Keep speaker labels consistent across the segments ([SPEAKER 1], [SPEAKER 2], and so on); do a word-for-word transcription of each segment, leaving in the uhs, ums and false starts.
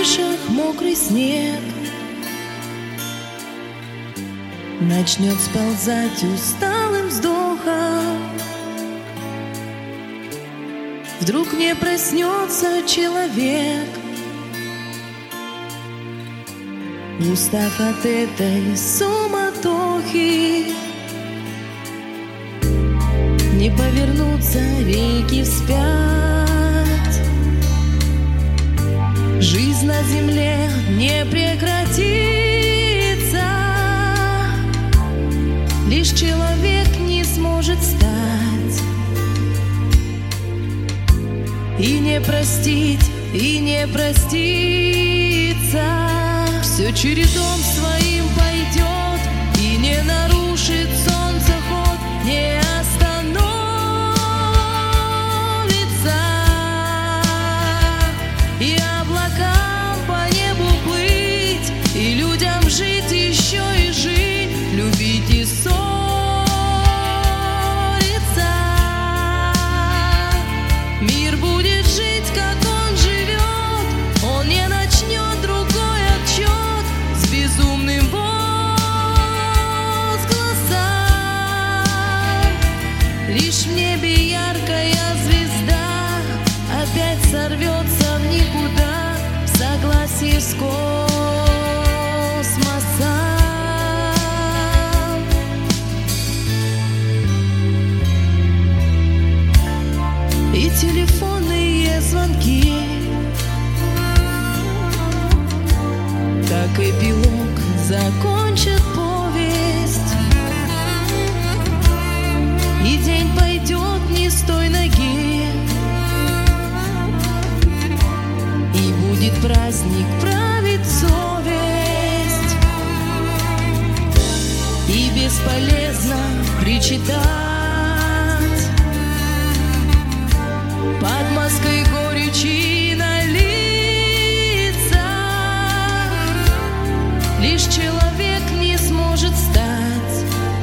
[SPEAKER 1] крышах мокрый снег начнет сползать усталым вздохом. Вдруг не проснется человек, устав от этой суматохи. Не повернутся реки вспять, жизнь на земле не прекратится. Лишь человек не сможет стать и не простить, и не проститься. Все чередом своим пойдет и не нарушит солнце ход, не остановится. И облакам по небу плыть, и людям жить еще и жить, любить и ссориться. Мир будет жить, как он живет, он не начнет другой отчет с безумным возгласом. Лишь в небе яркая звезда опять сорвется в никуда в согласии с космосом. И телефонные звонки, как эпилог, закончат повесть, и день пойдет не с той ноги, и будет праздник, правит совесть, и бесполезно причитать под маской горечи на лицах. Лишь человек не сможет стать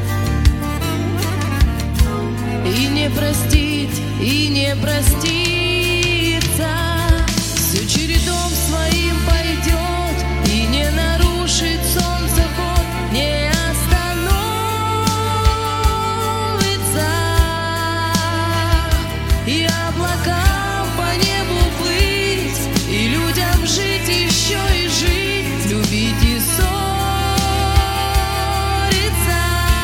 [SPEAKER 1] и не простить, и не проститься. Все чередом своим пойдет и не нарушит солнце ход, не остановится. И облакам по небу плыть, и людям жить еще и жить, любить и ссориться.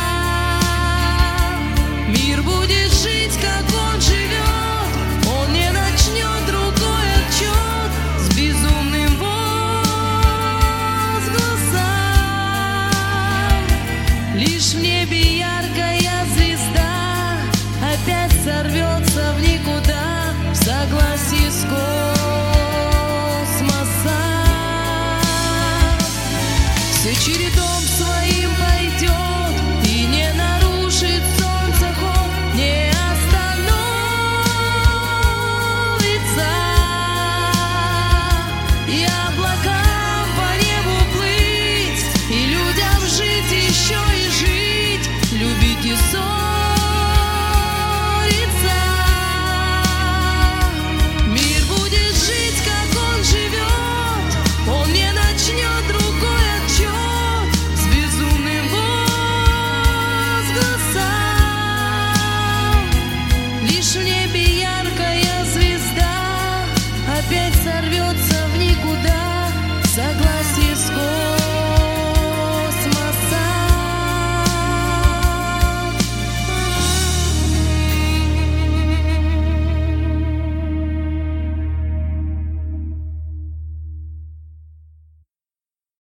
[SPEAKER 1] Мир будет жить, как он живет, он не начнет другой отчет с безумным возгласом. Лишь в небе яркая звезда опять сорвется в никуда в согласии с космосом. Все чередом своим пойдет и не нарушит солнце ход, не остановится. И облакам по небу плыть, и людям жить еще и жить, любить и ссориться. Мир будет жить, как он живет, он не начнет другой отчет с безумным возгласом. Лишь в небе яркая звезда опять сорвется в никуда